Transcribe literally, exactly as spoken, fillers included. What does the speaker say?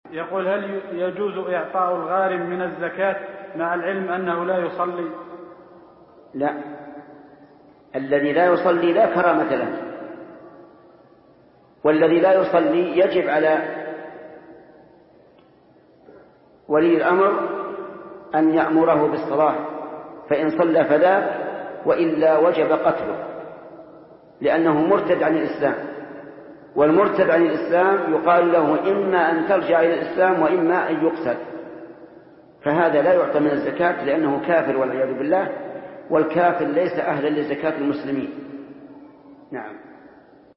يقول: هل يجوز إعطاء الغارم من الزكاة مع العلم أنه لا يصلي؟ لا، الذي لا يصلي لا كرامة له، والذي لا يصلي يجب على ولي الأمر أن يأمره بالصلاة، فإن صلى فذاك، وإلا وجب قتله، لأنه مرتد عن الإسلام، والمرتد عن الإسلام يقال له إما أن ترجع إلى الإسلام وإما أن يقتل، فهذا لا يعطى من الزكاة لأنه كافر والعياذ بالله، والكافر ليس أهلا لزكاة المسلمين. نعم.